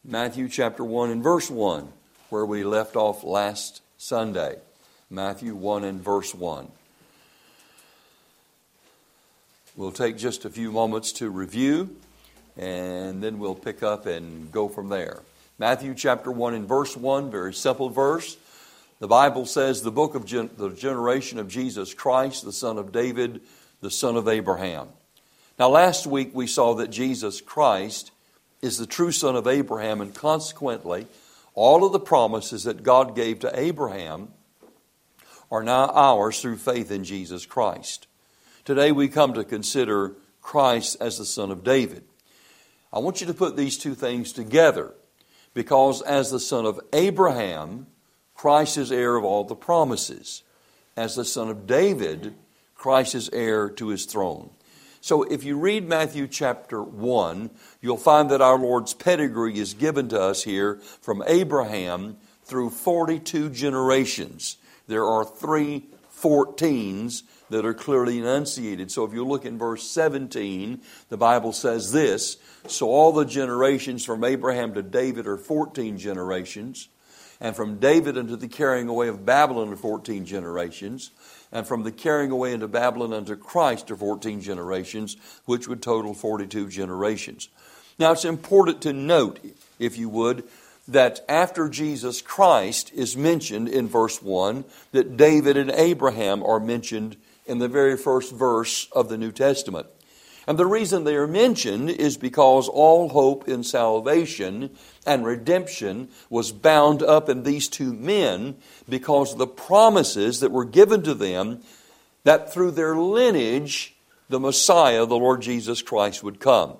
Matthew chapter 1 and verse 1, where we left off last Sunday. Matthew 1 and verse 1. We'll take just a few moments to review, and then we'll pick up and go from there. Matthew chapter 1 and verse 1, very simple verse. The Bible says, the book of the generation of Jesus Christ, the son of David, the son of Abraham. Now last week we saw that Jesus Christ is the true son of Abraham, and consequently all of the promises that God gave to Abraham are now ours through faith in Jesus Christ. Today we come to consider Christ as the son of David. I want you to put these two things together, because as the son of Abraham, Christ is heir of all the promises. As the son of David, Christ is heir to his throne. So if you read Matthew chapter 1, you'll find that our Lord's pedigree is given to us here from Abraham through 42 generations. There are 3 14s that are clearly enunciated. So if you look in verse 17, the Bible says this, so all the generations from Abraham to David are 14 generations, and from David unto the carrying away of Babylon are 14 generations, and from the carrying away into Babylon unto Christ are 14 generations, which would total 42 generations. Now it's important to note, if you would, that after Jesus Christ is mentioned in verse 1, that David and Abraham are mentioned in the very first verse of the New Testament. And the reason they are mentioned is because all hope in salvation and redemption was bound up in these two men because of the promises that were given to them that through their lineage, the Messiah, the Lord Jesus Christ, would come.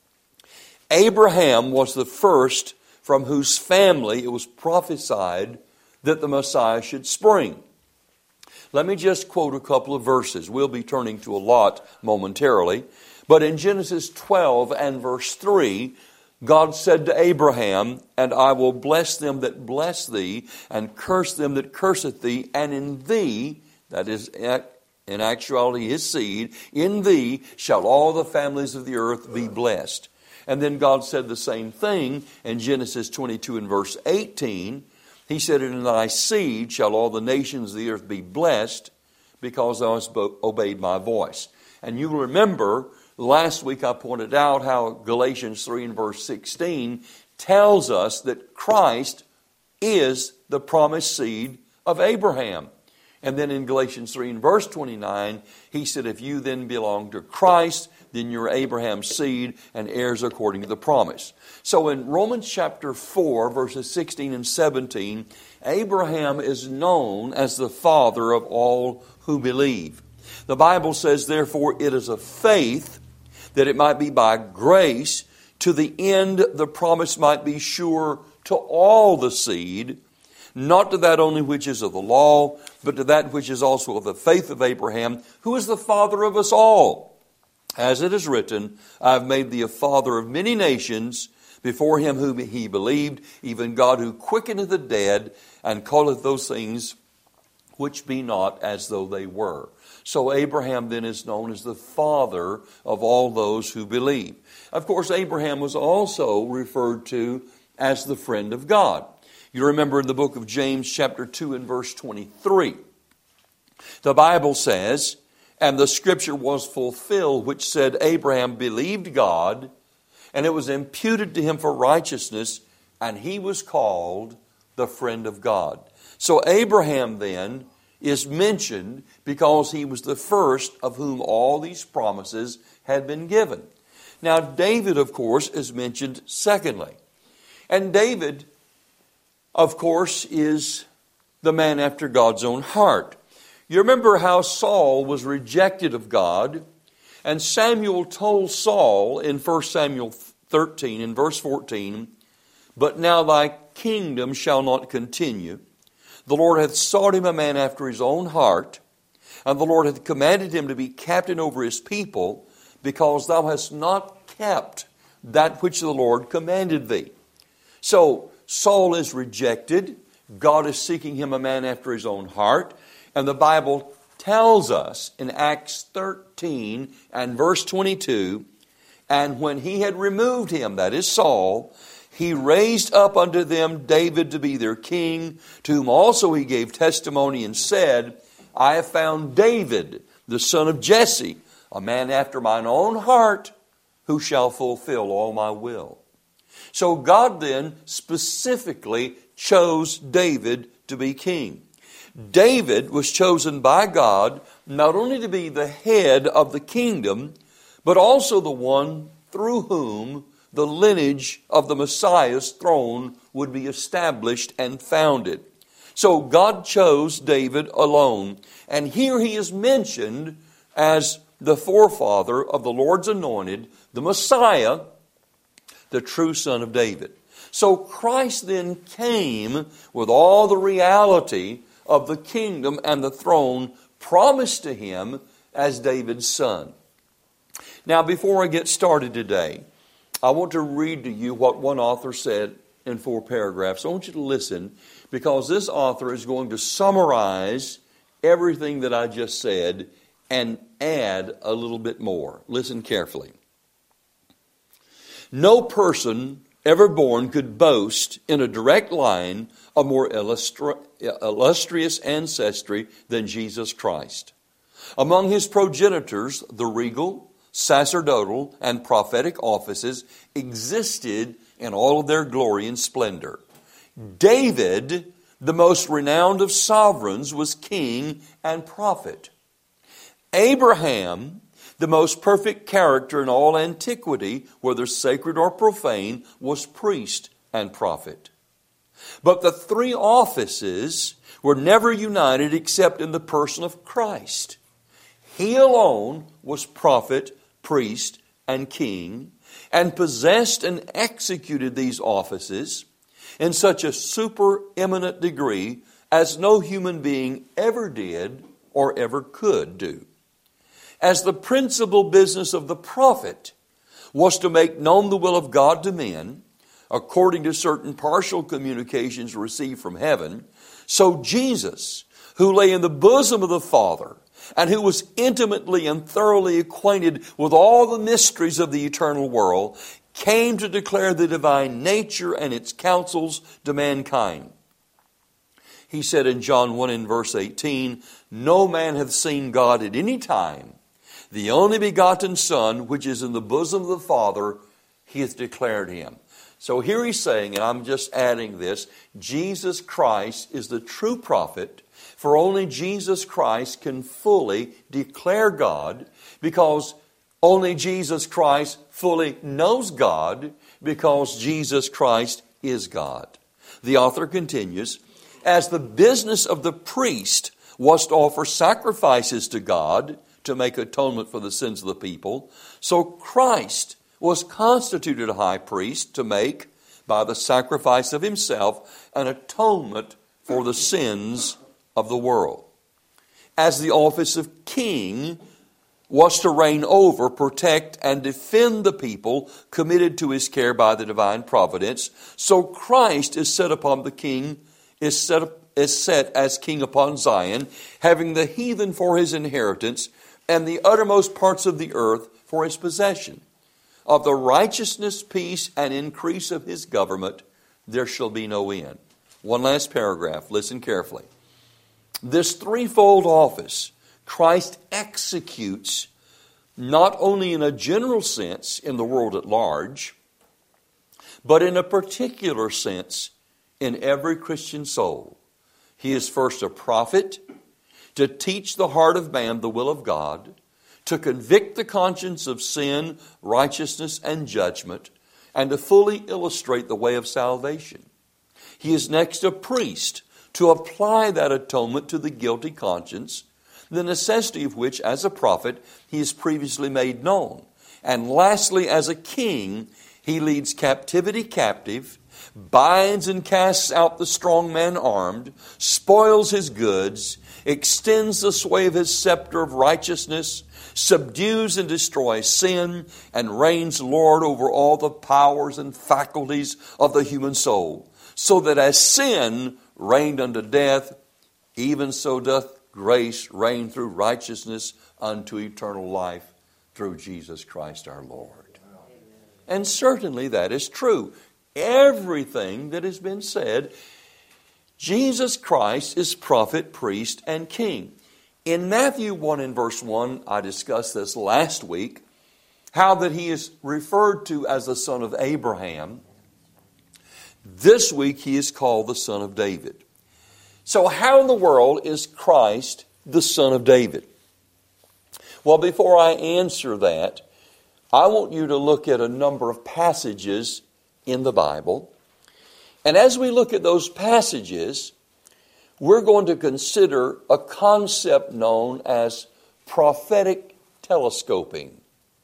Abraham was the first from whose family it was prophesied that the Messiah should spring. Let me just quote a couple of verses. We'll be turning to a lot momentarily. But in Genesis 12 and verse 3, God said to Abraham, and I will bless them that bless thee, and curse them that curseth thee, and in thee, that is in actuality his seed, in thee shall all the families of the earth be blessed. And then God said the same thing in Genesis 22 and verse 18. He said, in thy seed shall all the nations of the earth be blessed, because thou hast obeyed my voice. And you will remember, last week I pointed out how Galatians 3 and verse 16 tells us that Christ is the promised seed of Abraham. And then in Galatians 3 and verse 29, he said, if you then belong to Christ, then you're Abraham's seed and heirs according to the promise. So in Romans chapter 4, verses 16 and 17, Abraham is known as the father of all who believe. The Bible says, therefore, it is of faith that it might be by grace, to the end the promise might be sure to all the seed, not to that only which is of the law, but to that which is also of the faith of Abraham, who is the father of us all. As it is written, I have made thee a father of many nations, before him whom he believed, even God who quickeneth the dead, and calleth those things which be not as though they were. So Abraham then is known as the father of all those who believe. Of course, Abraham was also referred to as the friend of God. You remember in the book of James chapter 2 and verse 23, the Bible says, and the scripture was fulfilled, which said, Abraham believed God, and it was imputed to him for righteousness, and he was called the friend of God. So Abraham then is mentioned because he was the first of whom all these promises had been given. Now David, of course, is mentioned secondly. And David, of course, is the man after God's own heart. You remember how Saul was rejected of God, and Samuel told Saul in 1 Samuel 13 in verse 14, but now thy kingdom shall not continue. The Lord hath sought him a man after his own heart, and the Lord hath commanded him to be captain over his people, because thou hast not kept that which the Lord commanded thee. So Saul is rejected. God is seeking him a man after his own heart. And the Bible tells us in Acts 13 and verse 22, and when he had removed him, that is Saul, He raised up unto them David to be their king, to whom also he gave testimony and said, I have found David, the son of Jesse, a man after mine own heart, who shall fulfill all my will. So God then specifically chose David to be king. David was chosen by God not only to be the head of the kingdom, but also the one through whom the lineage of the Messiah's throne would be established and founded. So God chose David alone. And here he is mentioned as the forefather of the Lord's anointed, the Messiah, the true son of David. So Christ then came with all the reality of the kingdom and the throne promised to him as David's son. Now, before I get started today, I want to read to you what one author said in 4 paragraphs. I want you to listen, because this author is going to summarize everything that I just said and add a little bit more. Listen carefully. No person ever born could boast in a direct line a more illustrious ancestry than Jesus Christ. Among his progenitors, the regal, sacerdotal, and prophetic offices existed in all of their glory and splendor. David, the most renowned of sovereigns, was king and prophet. Abraham, the most perfect character in all antiquity, whether sacred or profane, was priest and prophet. But the 3 offices were never united except in the person of Christ. He alone was prophet, priest, and king, and possessed and executed these offices in such a supereminent degree as no human being ever did or ever could do. As the principal business of the prophet was to make known the will of God to men, according to certain partial communications received from heaven, so Jesus, who lay in the bosom of the Father, and who was intimately and thoroughly acquainted with all the mysteries of the eternal world, came to declare the divine nature and its counsels to mankind. He said in John 1 in verse 18, No man hath seen God at any time. The only begotten Son, which is in the bosom of the Father, he hath declared him. So here he's saying, and I'm just adding this, Jesus Christ is the true prophet, for only Jesus Christ can fully declare God, because only Jesus Christ fully knows God, because Jesus Christ is God. The author continues, as the business of the priest was to offer sacrifices to God to make atonement for the sins of the people, so Christ was constituted a high priest to make, by the sacrifice of himself, an atonement for the sins of the world. As the office of king was to reign over, protect, and defend the people committed to his care by the divine providence, so Christ is set upon the king, is set as king upon Zion, having the heathen for his inheritance, and the uttermost parts of the earth for his possession. Of the righteousness, peace, and increase of his government, there shall be no end. One last paragraph, listen carefully. This threefold office Christ executes not only in a general sense in the world at large, but in a particular sense in every Christian soul. He is first a prophet to teach the heart of man the will of God, to convict the conscience of sin, righteousness, and judgment, and to fully illustrate the way of salvation. He is next a priest to apply that atonement to the guilty conscience, the necessity of which, as a prophet, he has previously made known. And lastly, as a king, he leads captivity captive, binds and casts out the strong man armed, spoils his goods, extends the sway of his scepter of righteousness, subdues and destroys sin, and reigns Lord over all the powers and faculties of the human soul. So that as sin reigned unto death, even so doth grace reign through righteousness unto eternal life through Jesus Christ our Lord. And certainly that is true. everything that has been said, Jesus Christ is prophet, priest, and king. In Matthew 1 and verse 1, I discussed this last week, how that he is referred to as the son of Abraham. This week he is called the son of David. So how in the world is Christ the son of David? Well, before I answer that, I want you to look at a number of passages in the Bible. And as we look at those passages, we're going to consider a concept known as prophetic telescoping.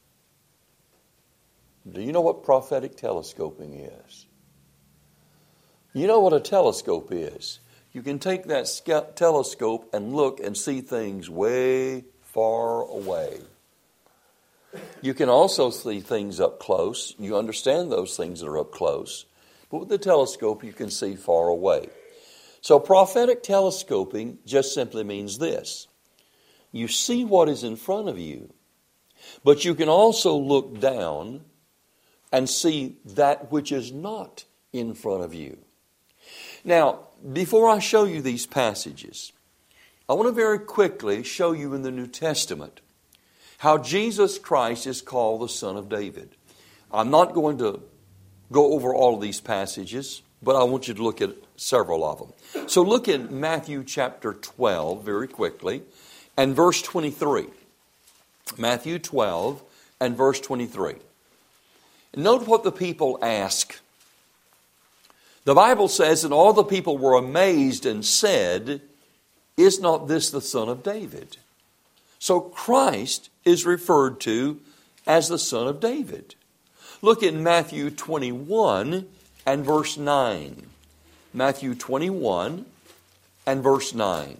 Do you know what prophetic telescoping is? You know what a telescope is. You can take that telescope and look and see things way far away. You can also see things up close. You understand those things that are up close. But with the telescope, you can see far away. So prophetic telescoping just simply means this. You see what is in front of you, but you can also look down and see that which is not in front of you. Now, before I show you these passages, I want to very quickly show you in the New Testament how Jesus Christ is called the Son of David. I'm not going to go over all of these passages, but I want you to look at several of them. So look at Matthew chapter 12 very quickly and verse 23. Matthew 12 and verse 23. Note what the people ask. The Bible says, and all the people were amazed and said, is not this the son of David? So Christ is referred to as the son of David. Look at Matthew 21 and verse 9. Matthew 21 and verse 9.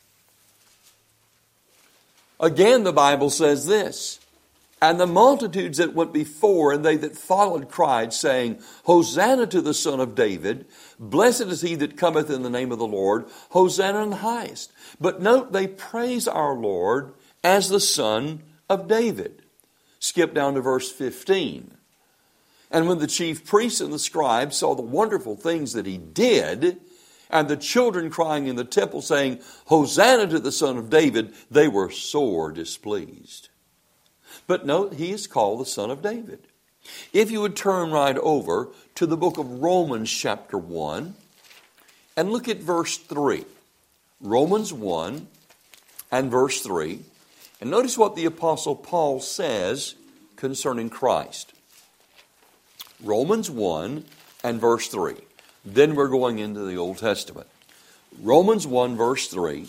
Again, the Bible says this, and the multitudes that went before and they that followed cried, saying, Hosanna to the Son of David. Blessed is he that cometh in the name of the Lord. Hosanna in the highest. But note, they praise our Lord as the Son of David. Skip down to verse 15. And when the chief priests and the scribes saw the wonderful things that he did, and the children crying in the temple, saying, Hosanna to the Son of David, they were sore displeased. But note, he is called the Son of David. If you would turn right over to the book of Romans chapter 1 and look at verse 3. Romans 1 and verse 3. And notice what the Apostle Paul says concerning Christ. Romans 1 and verse 3. Then we're going into the Old Testament. Romans 1 verse 3.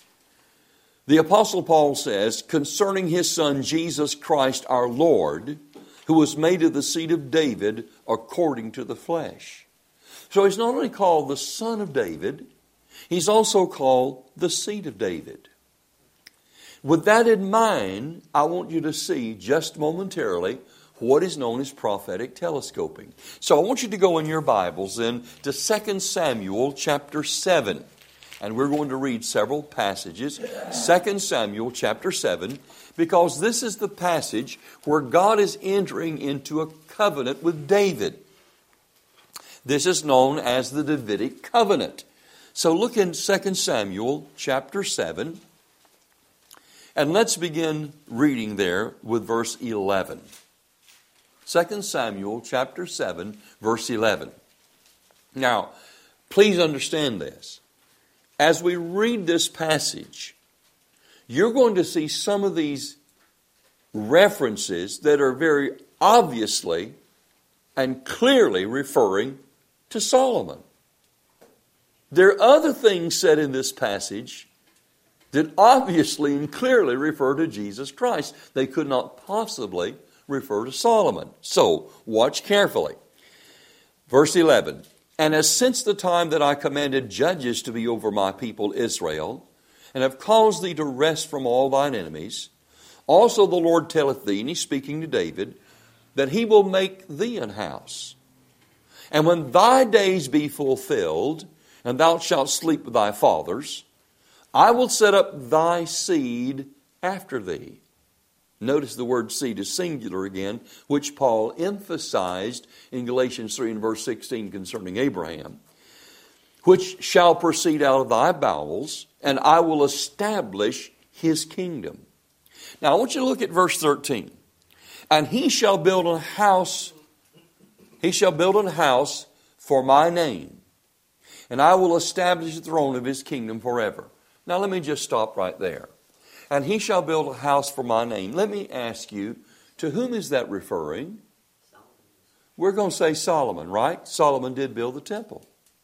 The Apostle Paul says, concerning his Son Jesus Christ our Lord, who was made of the seed of David according to the flesh. So he's not only called the Son of David, he's also called the seed of David. With that in mind, I want you to see just momentarily what is known as prophetic telescoping. So I want you to go in your Bibles then to 2 Samuel chapter 7. And we're going to read several passages. 2 Samuel chapter 7, because this is the passage where God is entering into a covenant with David. This is known as the Davidic covenant. So look in 2 Samuel chapter 7, and let's begin reading there with verse 11. 2 Samuel chapter 7, verse 11. Now, please understand this. As we read this passage, you're going to see some of these references that are very obviously and clearly referring to Solomon. There are other things said in this passage that obviously and clearly refer to Jesus Christ. They could not possibly refer to Solomon. So, watch carefully. Verse 11. And as since the time that I commanded judges to be over my people Israel, and have caused thee to rest from all thine enemies, also the Lord telleth thee, and he's speaking to David, that he will make thee an house. And when thy days be fulfilled, and thou shalt sleep with thy fathers, I will set up thy seed after thee. Notice the word seed is singular again, which Paul emphasized in Galatians 3 and verse 16 concerning Abraham. Which shall proceed out of thy bowels, and I will establish his kingdom. Now I want you to look at verse 13. And he shall build a house for my name, and I will establish the throne of his kingdom forever. Now let me just stop right there. And he shall build a house for my name. Let me ask you, to whom is that referring? Solomon. We're going to say Solomon, right? Solomon did build the temple.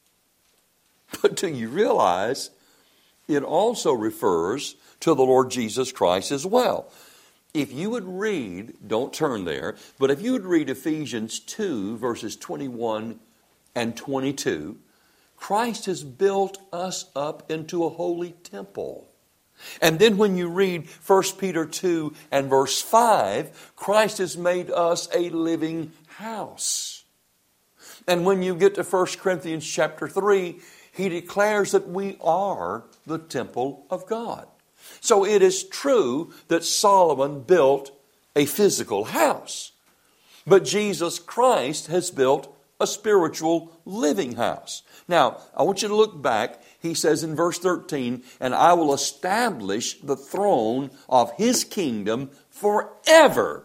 But do you realize it also refers to the Lord Jesus Christ as well? If you would read, don't turn there, but if you would read Ephesians 2 verses 21 and 22, Christ has built us up into a holy temple. And then when you read 1 Peter 2 and verse 5, Christ has made us a living house. And when you get to 1 Corinthians chapter 3, he declares that we are the temple of God. So it is true that Solomon built a physical house. But Jesus Christ has built a spiritual living house. Now, I want you to look back. He says in verse 13, and I will establish the throne of his kingdom forever.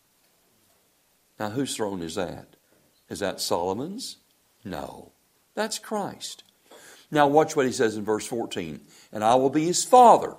Now, whose throne is that? Is that Solomon's? No, that's Christ. Now, watch what he says in verse 14. And I will be his father,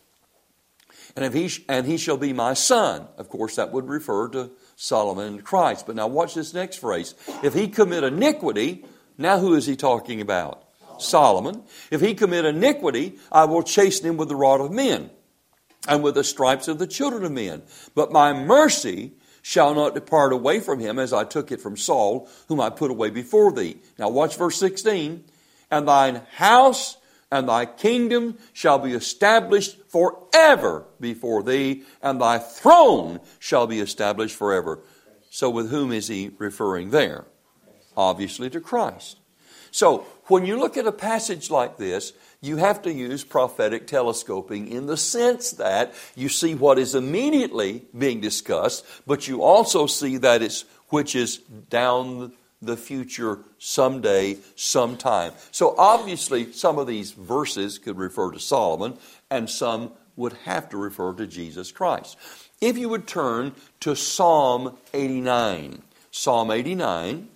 and he shall be my son. Of course, that would refer to Solomon and Christ. But now watch this next phrase. If he commit iniquity, now who is he talking about? Solomon. If he commit iniquity, I will chasten him with the rod of men, and with the stripes of the children of men. But my mercy shall not depart away from him, as I took it from Saul, whom I put away before thee. Now watch verse 16. And thine house and thy kingdom shall be established forever before thee, and thy throne shall be established forever. So with whom is he referring there? Obviously to Christ. So when you look at a passage like this, you have to use prophetic telescoping in the sense that you see what is immediately being discussed, but you also see that which is down the future someday, sometime. So obviously some of these verses could refer to Solomon, and some would have to refer to Jesus Christ. If you would turn to Psalm 89. Psalm 89,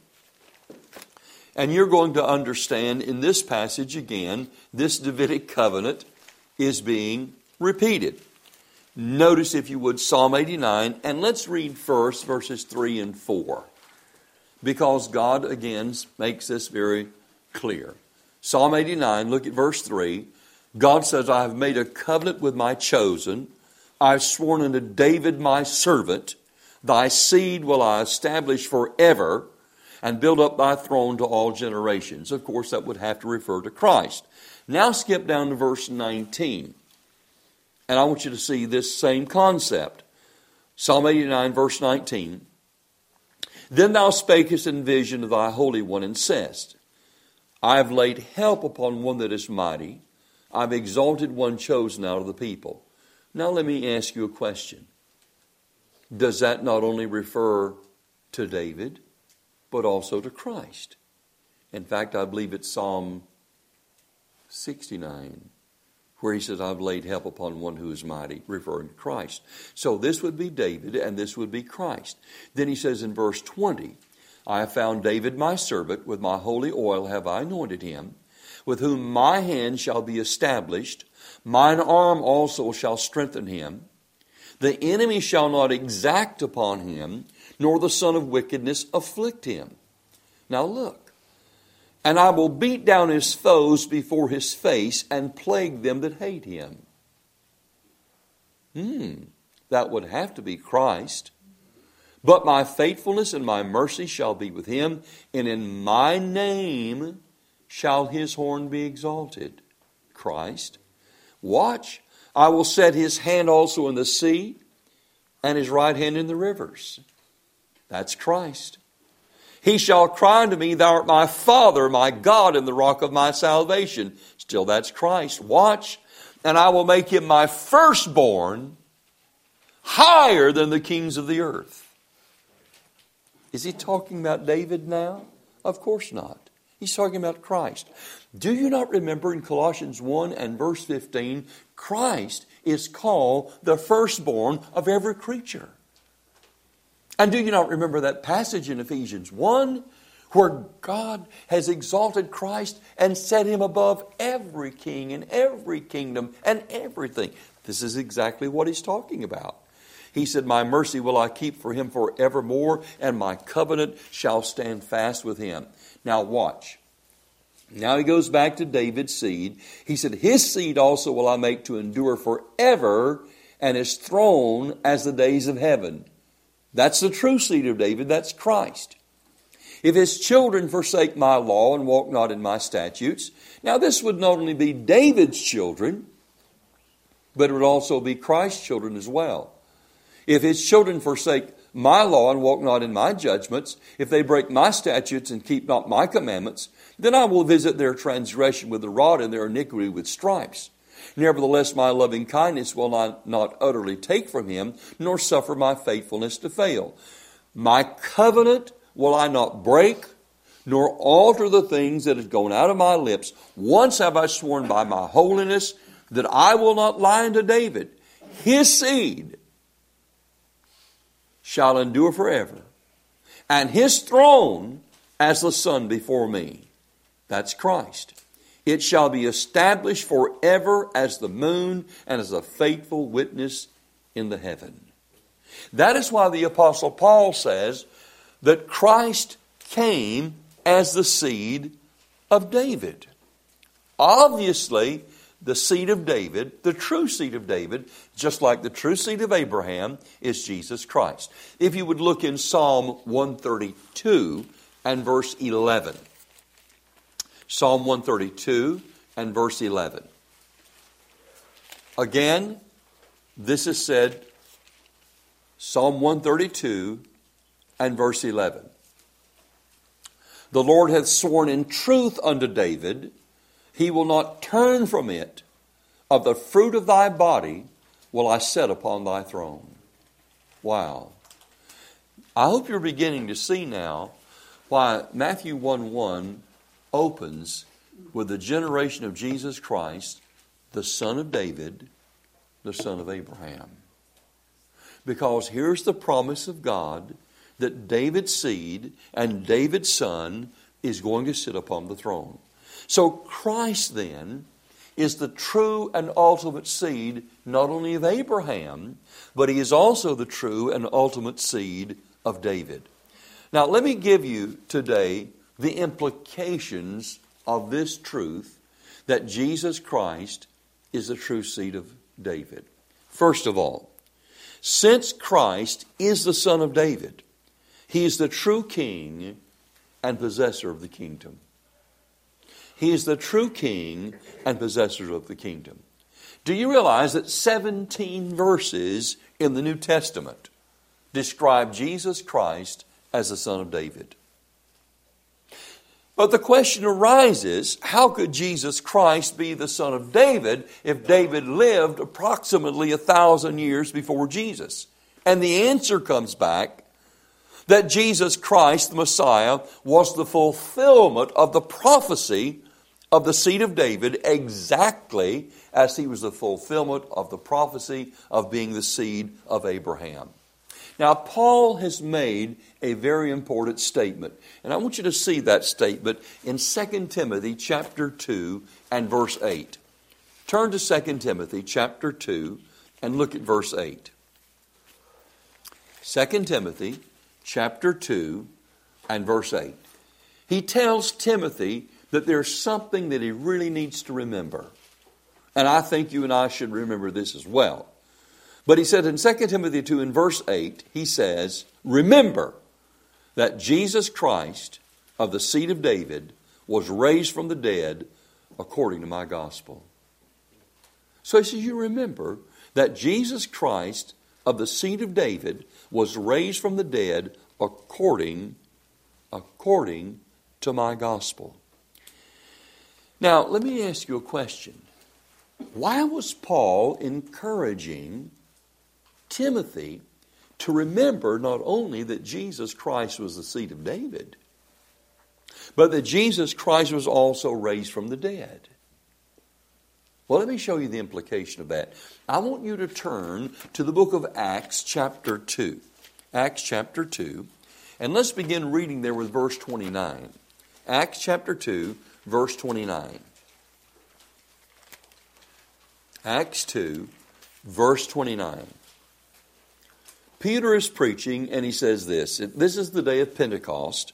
and you're going to understand in this passage again, this Davidic covenant is being repeated. Notice, if you would, Psalm 89, and let's read first verses 3 and 4. Because God, again, makes this very clear. Psalm 89, look at verse 3. God says, I have made a covenant with my chosen. I have sworn unto David my servant. Thy seed will I establish forever, and build up thy throne to all generations. Of course, that would have to refer to Christ. Now skip down to verse 19. And I want you to see this same concept. Psalm 89, verse 19. Then thou spakest in vision of thy Holy One, and saidst, I have laid help upon one that is mighty. I have exalted one chosen out of the people. Now let me ask you a question. Does that not only refer to David, but also to Christ? In fact, I believe it's Psalm 69, where he says, I've laid help upon one who is mighty, referring to Christ. So this would be David, and this would be Christ. Then he says in verse 20, I have found David my servant, with my holy oil have I anointed him, with whom my hand shall be established, mine arm also shall strengthen him. The enemy shall not exact upon him, nor the son of wickedness afflict him. Now look. And I will beat down his foes before his face, and plague them that hate him. That would have to be Christ. But my faithfulness and my mercy shall be with him, and in my name shall his horn be exalted. Christ. Watch, I will set his hand also in the sea, and his right hand in the rivers. That's Christ. He shall cry unto me, thou art my Father, my God, and the rock of my salvation. Still, that's Christ. Watch, and I will make him my firstborn higher than the kings of the earth. Is he talking about David now? Of course not. He's talking about Christ. Do you not remember in Colossians 1 and verse 15, Christ is called the firstborn of every creature? And do you not remember that passage in Ephesians 1 where God has exalted Christ and set him above every king and every kingdom and everything? This is exactly what he's talking about. He said, my mercy will I keep for him forevermore, and my covenant shall stand fast with him. Now watch. Now he goes back to David's seed. He said, his seed also will I make to endure forever, and his throne as the days of heaven. That's the true seed of David. That's Christ. If his children forsake my law and walk not in my statutes. Now this would not only be David's children, but it would also be Christ's children as well. If his children forsake my law and walk not in my judgments, if they break my statutes and keep not my commandments, then I will visit their transgression with the rod and their iniquity with stripes. Nevertheless, my loving kindness will I not utterly take from him, nor suffer my faithfulness to fail. My covenant will I not break, nor alter the things that have gone out of my lips. Once have I sworn by my holiness that I will not lie unto David. His seed shall endure forever, and his throne as the sun before me. That's Christ. It shall be established forever as the moon and as a faithful witness in the heaven. That is why the Apostle Paul says that Christ came as the seed of David. Obviously, the seed of David, the true seed of David, just like the true seed of Abraham, is Jesus Christ. If you would look in Psalm 132 and verse 11. Psalm 132 and verse 11. Again, this is said, Psalm 132 and verse 11. The Lord hath sworn in truth unto David, he will not turn from it. Of the fruit of thy body will I set upon thy throne. Wow. I hope you're beginning to see now why Matthew 1:1 opens with the generation of Jesus Christ, the son of David, the son of Abraham. Because here's the promise of God that David's seed and David's son is going to sit upon the throne. So Christ then is the true and ultimate seed not only of Abraham, but he is also the true and ultimate seed of David. Now let me give you today the implications of this truth that Jesus Christ is the true seed of David. First of all, since Christ is the son of David, he is the true king and possessor of the kingdom. He is the true king and possessor of the kingdom. Do you realize that 17 verses in the New Testament describe Jesus Christ as the son of David? But the question arises, how could Jesus Christ be the son of David if David lived approximately 1,000 years before Jesus? And the answer comes back that Jesus Christ, the Messiah, was the fulfillment of the prophecy of the seed of David, exactly as he was the fulfillment of the prophecy of being the seed of Abraham. Now, Paul has made a very important statement, and I want you to see that statement in 2 Timothy chapter 2 and verse 8. Turn to 2 Timothy chapter 2 and look at verse 8. 2 Timothy chapter 2 and verse 8. He tells Timothy that there's something that he really needs to remember. And I think you and I should remember this as well. But he said in 2 Timothy 2 in verse 8, he says, remember that Jesus Christ of the seed of David was raised from the dead according to my gospel. So he says, you remember that Jesus Christ of the seed of David was raised from the dead according to my gospel. Now, let me ask you a question. Why was Paul encouraging Timothy to remember not only that Jesus Christ was the seed of David, but that Jesus Christ was also raised from the dead. Well, let me show you the implication of that. I want you to turn to the book of Acts chapter 2. Acts chapter 2. And let's begin reading there with verse 29. Acts chapter 2, verse 29. Acts 2, verse 29. Peter is preaching and he says this. This is the day of Pentecost.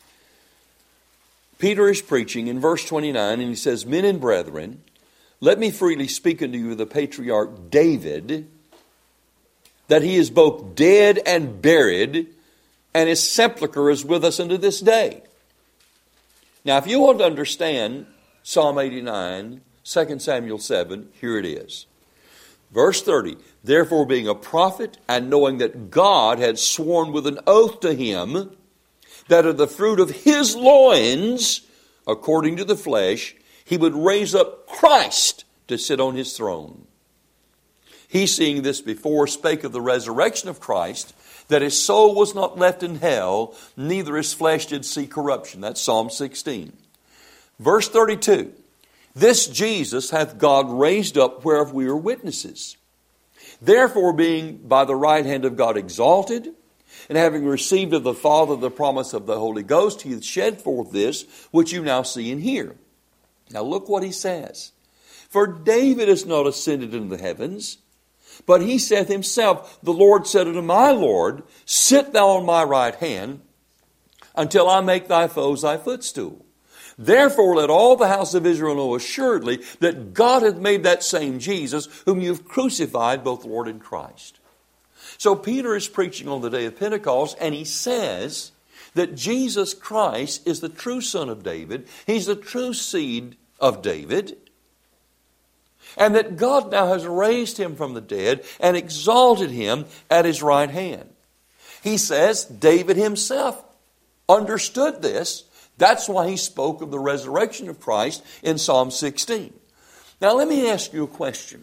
Peter is preaching in verse 29 and he says, "Men and brethren, let me freely speak unto you of the patriarch David, that he is both dead and buried, and his sepulchre is with us unto this day." Now, if you want to understand Psalm 89, 2 Samuel 7, here it is. Verse 30, "Therefore being a prophet, and knowing that God had sworn with an oath to him, that of the fruit of his loins, according to the flesh, he would raise up Christ to sit on his throne. He, seeing this before, spake of the resurrection of Christ, that his soul was not left in hell, neither his flesh did see corruption." That's Psalm 16. Verse 32, "This Jesus hath God raised up, whereof we are witnesses. Therefore, being by the right hand of God exalted, and having received of the Father the promise of the Holy Ghost, he hath shed forth this, which you now see and hear." Now look what he says. "For David is not ascended into the heavens, but he saith himself, the Lord said unto my Lord, sit thou on my right hand, until I make thy foes thy footstool. Therefore let all the house of Israel know assuredly that God hath made that same Jesus, whom you have crucified, both Lord and Christ." So Peter is preaching on the day of Pentecost, and he says that Jesus Christ is the true son of David. He's the true seed of David. And that God now has raised him from the dead and exalted him at his right hand. He says David himself understood this. That's why he spoke of the resurrection of Christ in Psalm 16. Now let me ask you a question.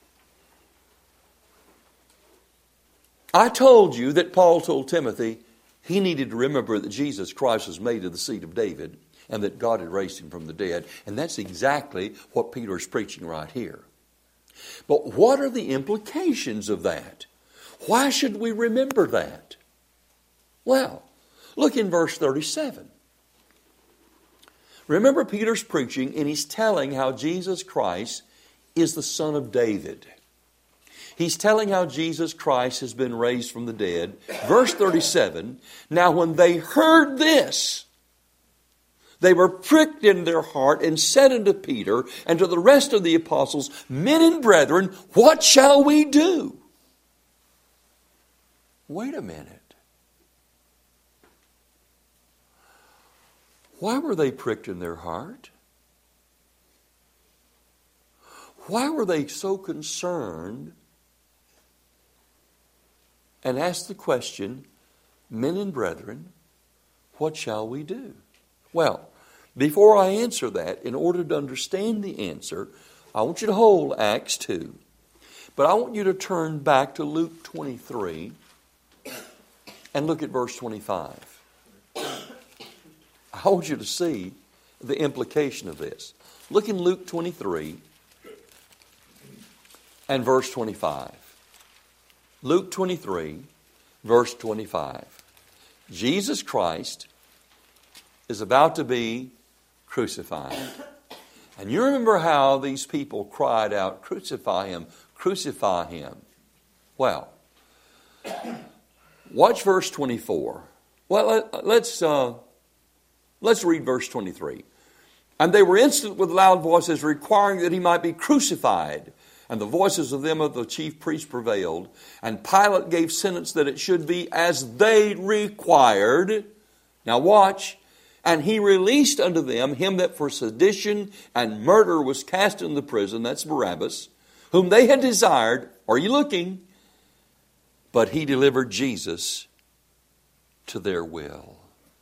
I told you that Paul told Timothy he needed to remember that Jesus Christ was made of the seed of David and that God had raised him from the dead. And that's exactly what Peter is preaching right here. But what are the implications of that? Why should we remember that? Well, look in verse 37. Remember, Peter's preaching and he's telling how Jesus Christ is the son of David. He's telling how Jesus Christ has been raised from the dead. Verse 37, "Now when they heard this, they were pricked in their heart and said unto Peter and to the rest of the apostles, Men and brethren, what shall we do?" Wait a minute. Why were they pricked in their heart? Why were they so concerned and asked the question, "Men and brethren, what shall we do?" Well, before I answer that, in order to understand the answer, I want you to hold Acts 2. But I want you to turn back to Luke 23 and look at verse 25. I want you to see the implication of this. Look in Luke 23 and verse 25. Luke 23, verse 25. Jesus Christ is about to be crucified. And you remember how these people cried out, "Crucify him, crucify him." Well, watch verse 24. Well, let's read verse 23. "And they were instant with loud voices, requiring that he might be crucified. And the voices of them of the chief priests prevailed. And Pilate gave sentence that it should be as they required." Now watch. "And he released unto them him that for sedition and murder was cast into the prison," that's Barabbas, "whom they had desired." Are you looking? "But he delivered Jesus to their will."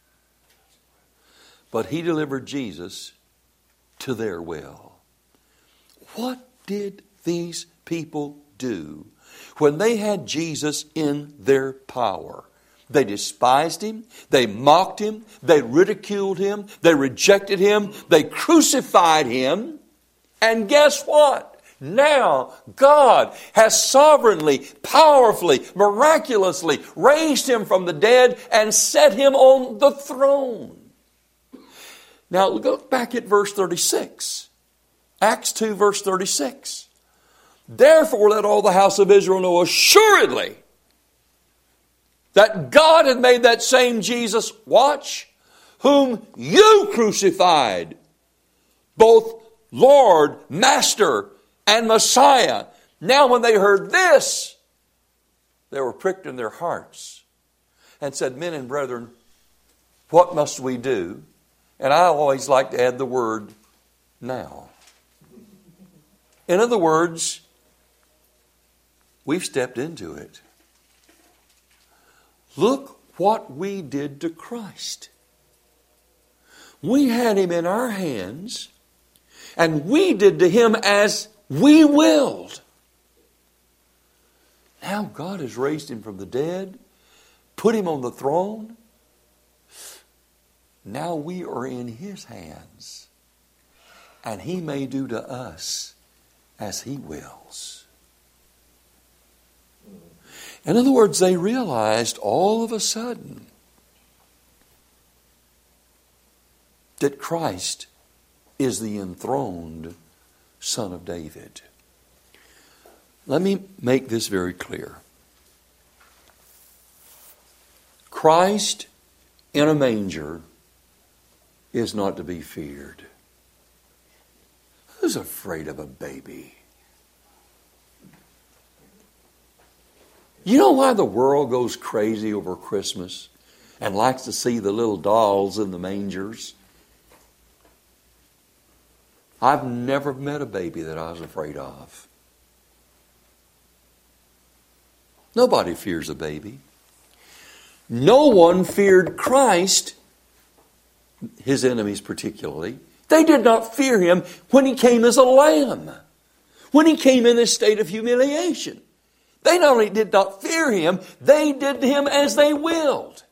But he delivered Jesus to their will. What did these people do when they had Jesus in their power? They despised Him. They mocked Him. They ridiculed Him. They rejected Him. They crucified Him. And guess what? Now God has sovereignly, powerfully, miraculously raised Him from the dead and set Him on the throne. Now look back at verse 36. Acts 2 verse 36. Therefore let all the house of Israel know assuredly that God had made that same Jesus, watch, whom you crucified, both Lord, Master, and Messiah. Now when they heard this, they were pricked in their hearts and said, men and brethren, what must we do? And I always like to add the word now. In other words, we've stepped into it. Look what we did to Christ. We had Him in our hands, and we did to Him as we willed. Now God has raised Him from the dead, put Him on the throne. Now we are in His hands, and He may do to us as He wills. In other words, they realized all of a sudden that Christ is the enthroned Son of David. Let me make this very clear. Christ in a manger is not to be feared. Who's afraid of a baby? You know why the world goes crazy over Christmas and likes to see the little dolls in the mangers? I've never met a baby that I was afraid of. Nobody fears a baby. No one feared Christ, His enemies particularly. They did not fear Him when He came as a lamb, when He came in this state of humiliation. They not only did not fear Him, they did to Him as they willed.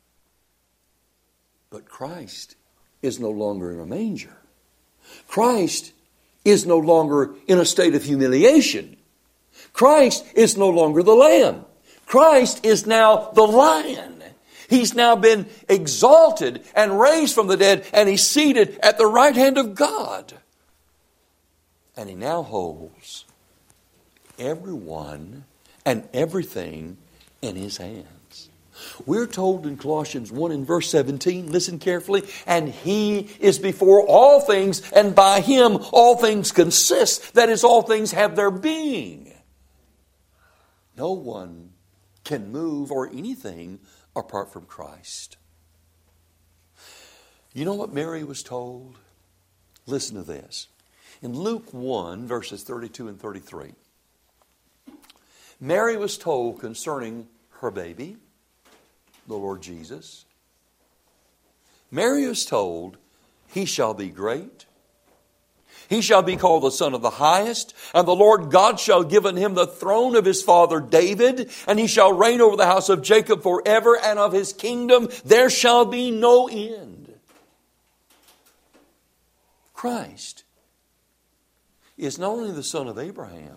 But Christ is no longer in a manger. Christ is no longer in a state of humiliation. Christ is no longer the lamb. Christ is now the lion. He's now been exalted and raised from the dead, and He's seated at the right hand of God. And He now holds everyone and everything in His hands. We're told in Colossians 1 and verse 17, listen carefully, and He is before all things, and by Him all things consist. That is, all things have their being. No one can move or anything apart from Christ. You know what Mary was told? Listen to this. In Luke 1, verses 32 and 33, Mary was told concerning her baby, the Lord Jesus. Mary was told, He shall be great. He shall be called the Son of the Highest, and the Lord God shall give unto Him the throne of His father David, and He shall reign over the house of Jacob forever, and of His kingdom there shall be no end. Christ is not only the son of Abraham,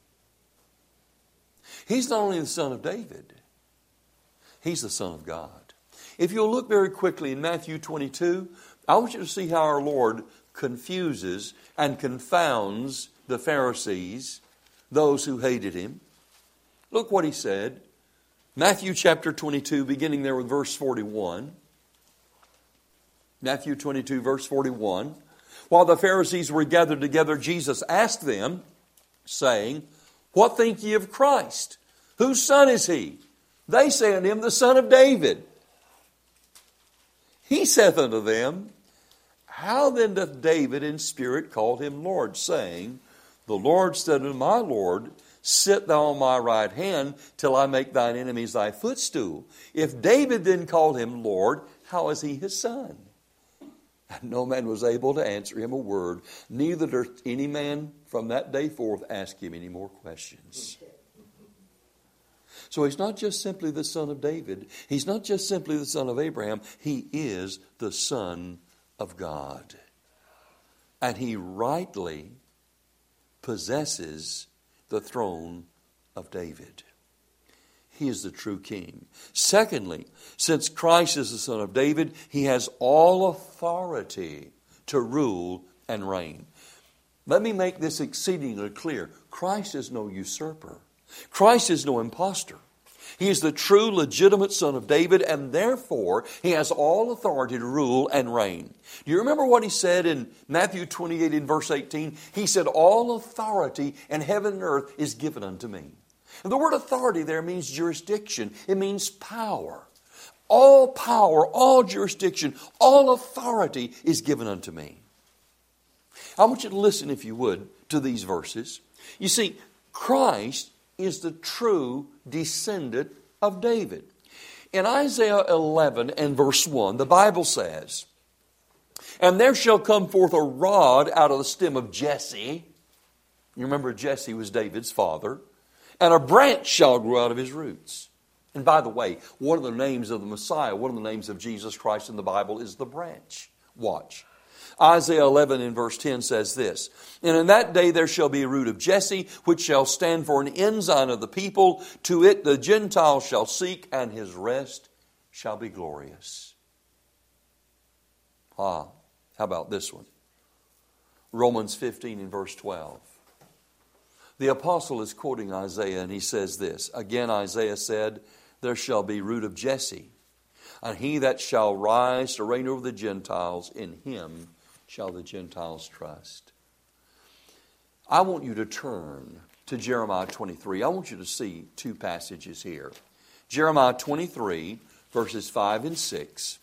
He's not only the son of David, He's the Son of God. If you'll look very quickly in Matthew 22, I want you to see how our Lord confuses and confounds the Pharisees, those who hated Him. Look what He said. Matthew chapter 22, beginning there with verse 41. Matthew 22, verse 41. While the Pharisees were gathered together, Jesus asked them, saying, What think ye of Christ? Whose son is He? They say unto Him, the Son of David. He saith unto them, How then doth David in spirit call Him Lord, saying, The Lord said unto my Lord, Sit thou on my right hand, till I make thine enemies thy footstool. If David then called Him Lord, how is He His son? And no man was able to answer Him a word, neither did any man from that day forth ask Him any more questions. So he's not just simply the son of David. He's not just simply the son of Abraham. He is the Son of God. And he rightly possesses the throne of David. He is the true king. Secondly, since Christ is the son of David, he has all authority to rule and reign. Let me make this exceedingly clear. Christ is no usurper. Christ is no impostor. He is the true, legitimate son of David, and therefore he has all authority to rule and reign. Do you remember what he said in Matthew 28 in verse 18? He said, all authority in heaven and earth is given unto me. And the word authority there means jurisdiction. It means power. All power, all jurisdiction, all authority is given unto me. I want you to listen, if you would, to these verses. You see, Christ is the true descendant of David. In Isaiah 11 and verse 1, the Bible says, and there shall come forth a rod out of the stem of Jesse. You remember Jesse was David's father. And a branch shall grow out of his roots. And by the way, one of the names of the Messiah, one of the names of Jesus Christ in the Bible is the branch. Watch. Isaiah 11 in verse 10 says this, and in that day there shall be a root of Jesse, which shall stand for an ensign of the people. To it the Gentiles shall seek, and his rest shall be glorious. How about this one? Romans 15 in verse 12. The apostle is quoting Isaiah, and he says this. Again, Isaiah said, there shall be root of Jesse, and he that shall rise to reign over the Gentiles, in him shall the Gentiles trust. I want you to turn to Jeremiah 23. I want you to see two passages here. Jeremiah 23, verses 5 and 6.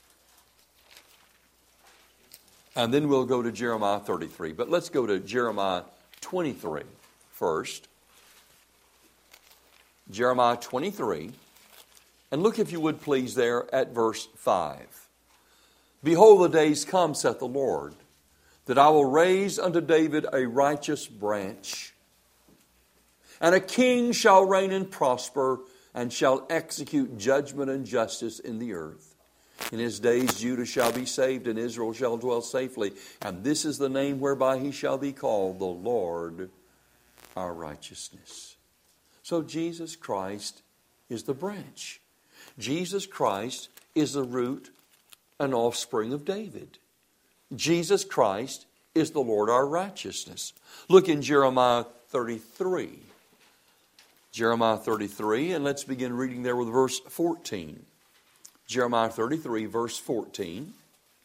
And then we'll go to Jeremiah 33. But let's go to Jeremiah 23. First, Jeremiah 23, and look, if you would please, there at verse 5. Behold, the days come, saith the Lord, that I will raise unto David a righteous branch, and a king shall reign and prosper, and shall execute judgment and justice in the earth. In his days Judah shall be saved, and Israel shall dwell safely. And this is the name whereby he shall be called, the Lord our righteousness. So Jesus Christ is the branch. Jesus Christ is the root and offspring of David. Jesus Christ is the Lord our righteousness. Look in Jeremiah 33. Jeremiah 33, and let's begin reading there with verse 14. Jeremiah 33, verse 14.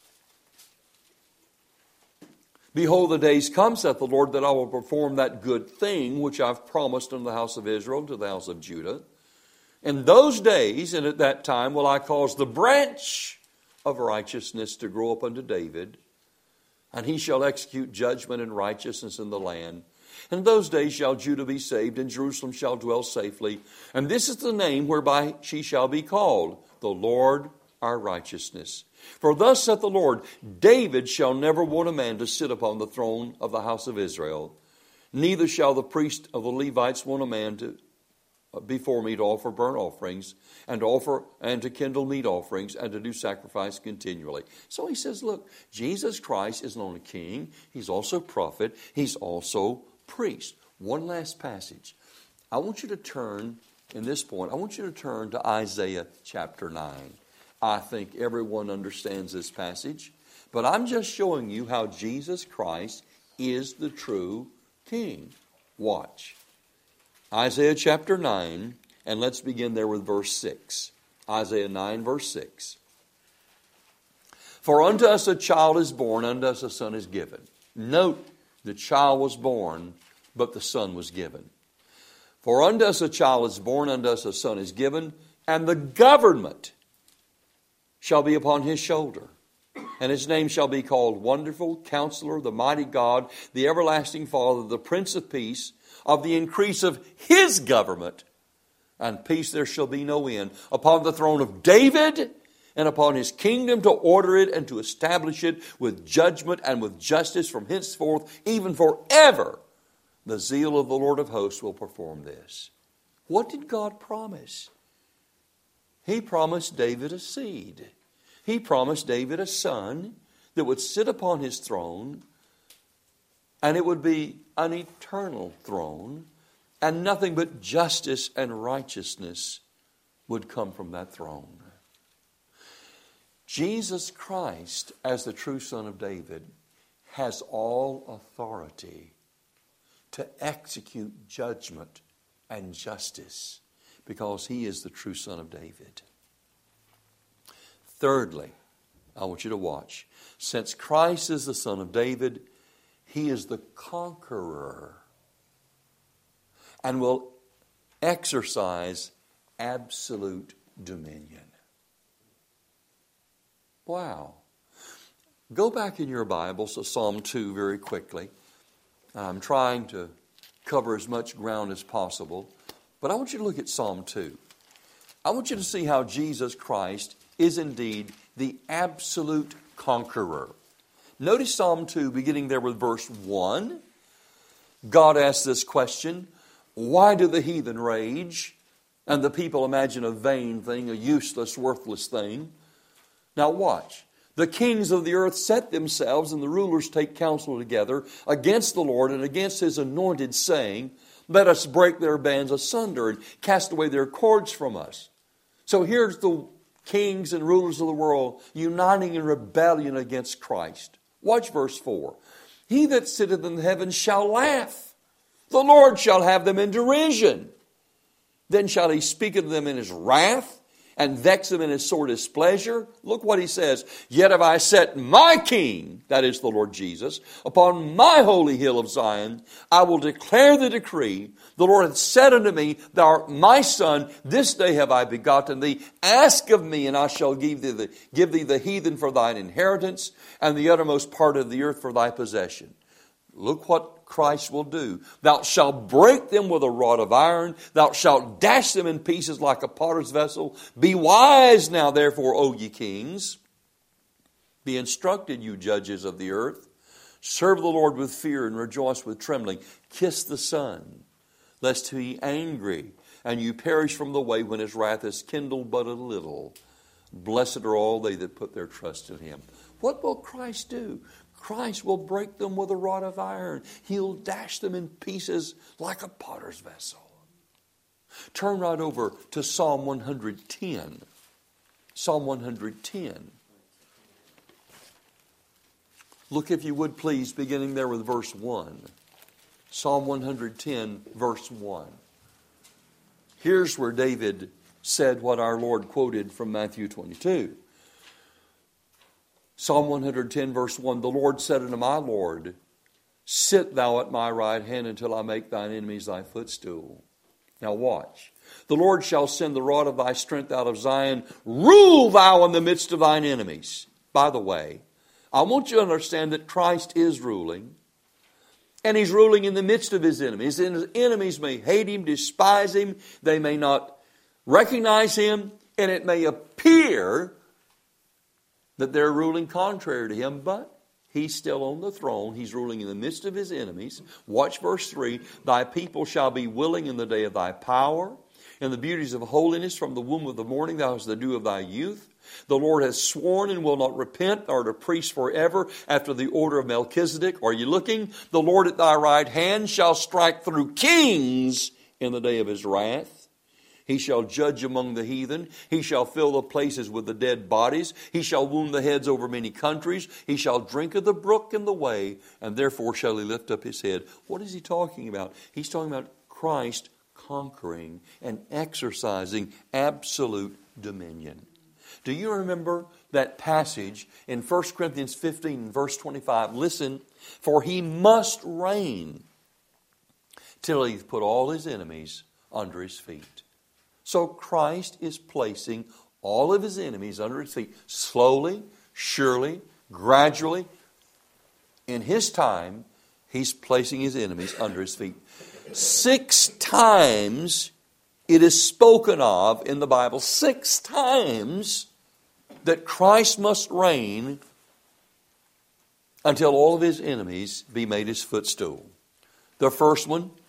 Behold, the days come, saith the Lord, that I will perform that good thing which I've promised unto the house of Israel, to the house of Judah. In those days, and at that time, will I cause the branch of righteousness to grow up unto David, and he shall execute judgment and righteousness in the land. In those days shall Judah be saved, and Jerusalem shall dwell safely. And this is the name whereby she shall be called, the Lord our righteousness. For thus saith the Lord, David shall never want a man to sit upon the throne of the house of Israel. Neither shall the priest of the Levites want a man to before me to offer burnt offerings, and to kindle meat offerings, and to do sacrifice continually. So he says, look, Jesus Christ is not only king, he's also prophet, he's also priest. One last passage. I want you to turn, in this point, I want you to turn to Isaiah chapter 9. I think everyone understands this passage, but I'm just showing you how Jesus Christ is the true king. Watch. Isaiah chapter 9, and let's begin there with verse 6. Isaiah 9, verse 6. For unto us a child is born, unto us a son is given. Note, the child was born, but the son was given. For unto us a child is born, unto us a son is given, and the government shall be upon his shoulder. And his name shall be called Wonderful, Counselor, the Mighty God, the Everlasting Father, the Prince of Peace. Of the increase of his government and peace there shall be no end, upon the throne of David and upon his kingdom, to order it and to establish it with judgment and with justice from henceforth, even forever. The zeal of the Lord of hosts will perform this. What did God promise? He promised David a seed. He promised David a son that would sit upon his throne, and it would be an eternal throne, and nothing but justice and righteousness would come from that throne. Jesus Christ, as the true Son of David, has all authority to execute judgment and justice because He is the true Son of David. Thirdly, I want you to watch. Since Christ is the Son of David, He is the conqueror and will exercise absolute dominion. Wow. Go back in your Bibles to Psalm 2 very quickly. I'm trying to cover as much ground as possible, but I want you to look at Psalm 2. I want you to see how Jesus Christ is indeed the absolute conqueror. Notice Psalm 2, beginning there with verse 1. God asks this question, why do the heathen rage and the people imagine a vain thing, a useless, worthless thing? Now watch. The kings of the earth set themselves and the rulers take counsel together against the Lord and against His anointed, saying, let us break their bands asunder and cast away their cords from us. So here's the kings and rulers of the world uniting in rebellion against Christ. Watch verse 4. He that sitteth in the heavens shall laugh. The Lord shall have them in derision. Then shall He speak unto them in His wrath and vex them in His sore displeasure. Look what He says. Yet have I set my King, that is the Lord Jesus, upon my holy hill of Zion. I will declare the decree. The Lord hath said unto me, thou art my son. This day have I begotten thee. Ask of me, and I shall give thee the heathen for thine inheritance, and the uttermost part of the earth for thy possession. Look what Christ will do. Thou shalt break them with a rod of iron. Thou shalt dash them in pieces like a potter's vessel. Be wise now, therefore, O ye kings. Be instructed, you judges of the earth. Serve the Lord with fear and rejoice with trembling. Kiss the Son, lest He be angry, and you perish from the way when His wrath is kindled but a little. Blessed are all they that put their trust in Him. What will Christ do? Christ will break them with a rod of iron. He'll dash them in pieces like a potter's vessel. Turn right over to Psalm 110. Psalm 110. Look, if you would please, beginning there with verse 1. Psalm 110, verse 1. Here's where David said what our Lord quoted from Matthew 22. Psalm 110, verse 1, the Lord said unto my Lord, sit thou at my right hand until I make thine enemies thy footstool. Now watch. The Lord shall send the rod of thy strength out of Zion. Rule thou in the midst of thine enemies. By the way, I want you to understand that Christ is ruling. And He's ruling in the midst of His enemies. And His enemies may hate Him, despise Him. They may not recognize Him. And it may appear that they're ruling contrary to Him, but He's still on the throne. He's ruling in the midst of His enemies. Watch verse 3. Thy people shall be willing in the day of thy power, and the beauties of holiness from the womb of the morning, thou hast the dew of thy youth. The Lord has sworn and will not repent, thou art a priest forever, after the order of Melchizedek. Are you looking? The Lord at thy right hand shall strike through kings in the day of His wrath. He shall judge among the heathen. He shall fill the places with the dead bodies. He shall wound the heads over many countries. He shall drink of the brook in the way, and therefore shall he lift up his head. What is he talking about? He's talking about Christ conquering and exercising absolute dominion. Do you remember that passage in 1 Corinthians 15, verse 25? Listen, for He must reign till He's put all His enemies under His feet. So Christ is placing all of His enemies under His feet. Slowly, surely, gradually. In His time, He's placing His enemies under His feet. 6 times it is spoken of in the Bible, 6 times that Christ must reign until all of His enemies be made His footstool. The first one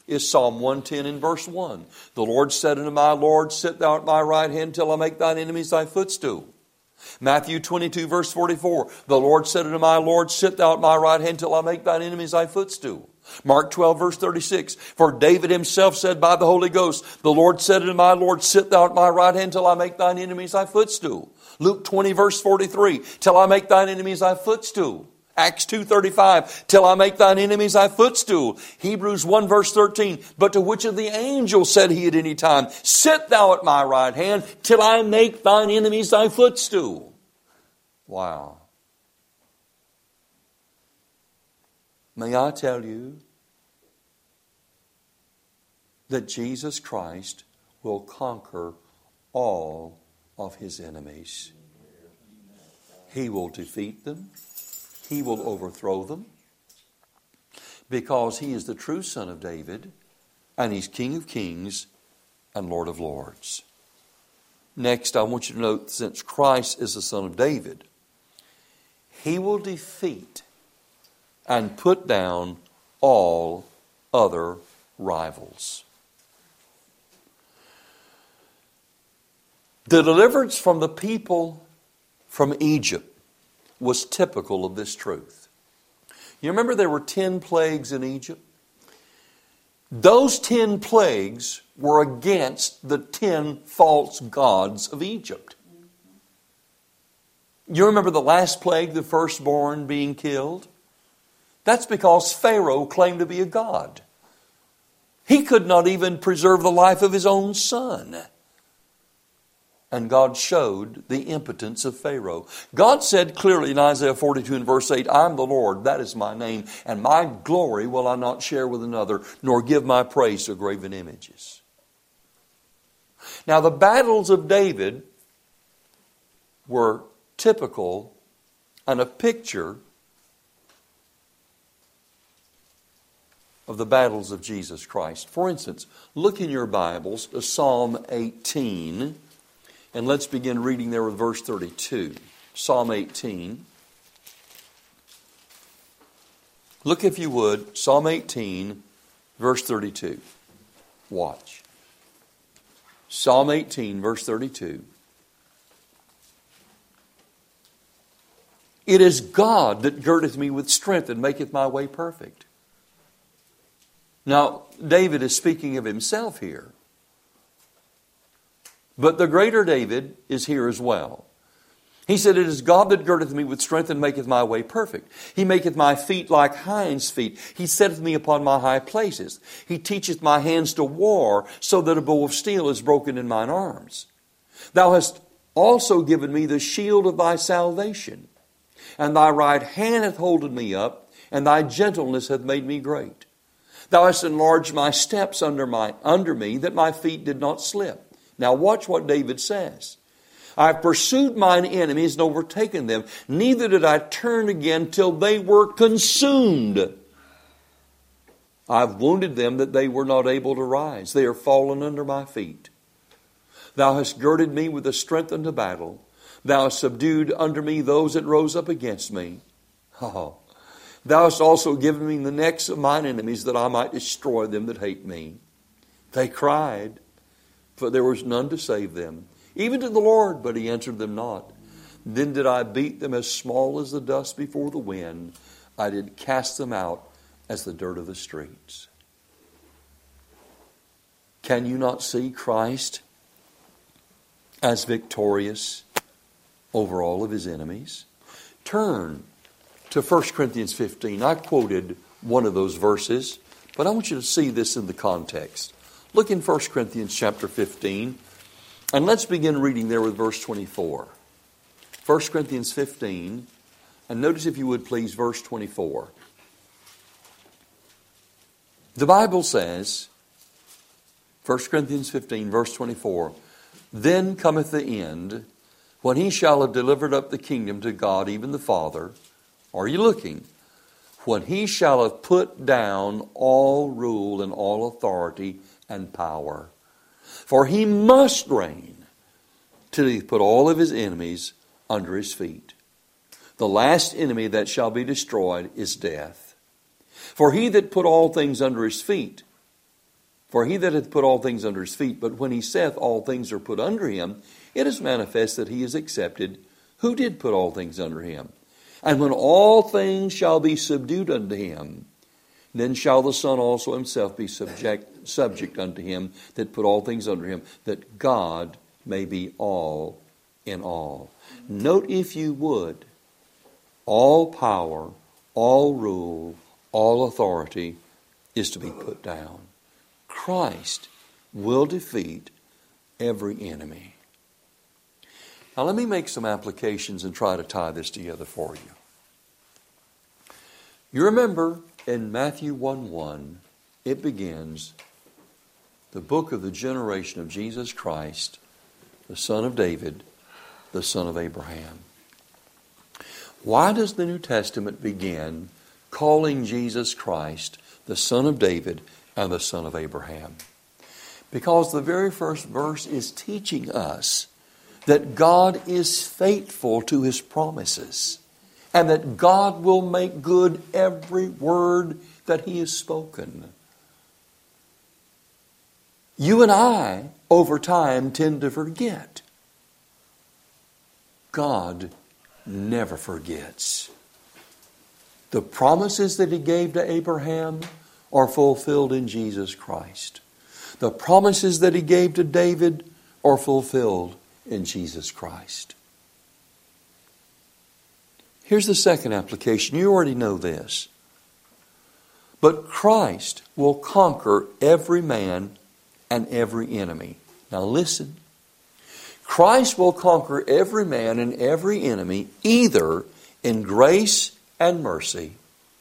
is Psalm 110 and verse 1. The Lord said unto my Lord, sit thou at my right hand till I make thine enemies thy footstool. Matthew 22 verse 44. The Lord said unto my Lord, sit thou at my right hand till I make thine enemies thy footstool. Mark 12 verse 36. For David himself said by the Holy Ghost, the Lord said unto my Lord, sit thou at my right hand till I make thine enemies thy footstool. Luke 20 verse 43. Till I make thine enemies thy footstool. Acts 2:35, till I make thine enemies thy footstool. Hebrews 1 verse 13, but to which of the angels said he at any time, sit thou at my right hand till I make thine enemies thy footstool. Wow. May I tell you that Jesus Christ will conquer all of his enemies. He will defeat them. He will overthrow them because he is the true Son of David and he's King of Kings and Lord of Lords. Next, I want you to note, since Christ is the Son of David, he will defeat and put down all other rivals. The deliverance from the people from Egypt was typical of this truth. You remember there were 10 plagues in Egypt? Those 10 plagues were against the 10 false gods of Egypt. You remember the last plague, the firstborn being killed? That's because Pharaoh claimed to be a god. He could not even preserve the life of his own son. And God showed the impotence of Pharaoh. God said clearly in Isaiah 42 and verse 8, I am the Lord, that is my name, and my glory will I not share with another, nor give my praise to graven images. Now the battles of David were typical and a picture of the battles of Jesus Christ. For instance, look in your Bibles to Psalm 18. And let's begin reading there with verse 32. Psalm 18. Look, if you would, Psalm 18, verse 32. Watch. Psalm 18, verse 32. It is God that girdeth me with strength and maketh my way perfect. Now, David is speaking of himself here. But the greater David is here as well. He said, it is God that girdeth me with strength and maketh my way perfect. He maketh my feet like hinds' feet. He setteth me upon my high places. He teacheth my hands to war, so that a bow of steel is broken in mine arms. Thou hast also given me the shield of thy salvation. And thy right hand hath holden me up, and thy gentleness hath made me great. Thou hast enlarged my steps under me, that my feet did not slip. Now watch what David says. I have pursued mine enemies and overtaken them. Neither did I turn again till they were consumed. I have wounded them that they were not able to rise. They are fallen under my feet. Thou hast girded me with the strength unto battle. Thou hast subdued under me those that rose up against me. Oh. Thou hast also given me the necks of mine enemies, that I might destroy them that hate me. They cried, for there was none to save them, even to the Lord, but he answered them not. Then did I beat them as small as the dust before the wind. I did cast them out as the dirt of the streets. Can you not see Christ as victorious over all of his enemies? Turn to 1 Corinthians 15. I quoted one of those verses, but I want you to see this in the context. Look in 1 Corinthians chapter 15, and let's begin reading there with verse 24. 1 Corinthians 15, and notice, if you would please, verse 24. The Bible says, 1 Corinthians 15, verse 24, Then cometh the end, when he shall have delivered up the kingdom to God, even the Father. Are you looking? When he shall have put down all rule and all authority and power. For he must reign till he put all of his enemies under his feet. The last enemy that shall be destroyed is death. For he that put all things under his feet For he that hath put all things under his feet, but when he saith all things are put under him, it is manifest that he is accepted, who did put all things under him. And when all things shall be subdued unto him, then shall the Son also himself be subject unto him that put all things under him, that God may be all in all. Note, if you would, all power, all rule, all authority is to be put down. Christ will defeat every enemy. Now let me make some applications and try to tie this together for you. You remember in Matthew 1:1, it begins, the book of the generation of Jesus Christ, the son of David, the son of Abraham. Why does the New Testament begin calling Jesus Christ the son of David and the son of Abraham? Because the very first verse is teaching us that God is faithful to His promises and that God will make good every word that He has spoken. You and I, over time, tend to forget. God never forgets. The promises that He gave to Abraham are fulfilled in Jesus Christ. The promises that He gave to David are fulfilled in Jesus Christ. Here's the second application. You already know this. But Christ will conquer every man and every enemy. Now listen. Christ will conquer every man and every enemy either in grace and mercy